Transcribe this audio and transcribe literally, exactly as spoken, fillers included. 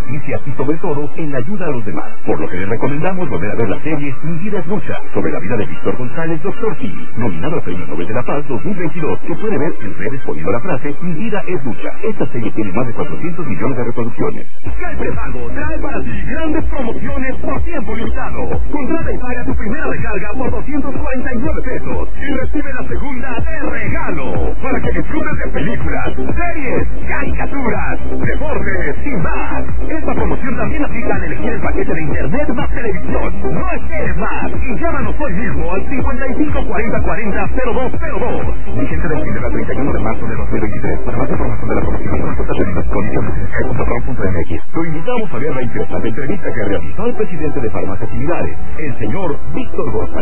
noticias y sobre todo en la ayuda a los demás. Por lo que les recomendamos volver a ver la serie Mi vida es lucha, sobre la vida de Víctor González, doctor Simi, nominado al Premio Nobel de la Paz dos mil veintidós, que puede ver en redes poniendo la frase Mi vida es lucha. Esta serie tiene más de cuatrocientos millones de reproducciones. Sky Prepago trae para ti grandes promociones por tiempo limitado. Contrata y paga tu primera recarga por doscientos cuarenta y nueve pesos y recibe la segunda de regalo, para que disfrutes de películas, series, caricaturas, deportes y más. Esta promoción también aplica al elegir el paquete de internet más televisión. No esperes más y llámanos hoy mismo al cincuenta y cinco cuarenta cuarenta cero dos cero dos. Vigente del primero al treinta y uno de marzo de dos mil veintitrés. Para más información de la promoción, consulta términos y condiciones en sky punto com punto m x. Lo invitamos a ver la interesante entrevista que realizó el presidente de Farmacias Similares, el señor Víctor González.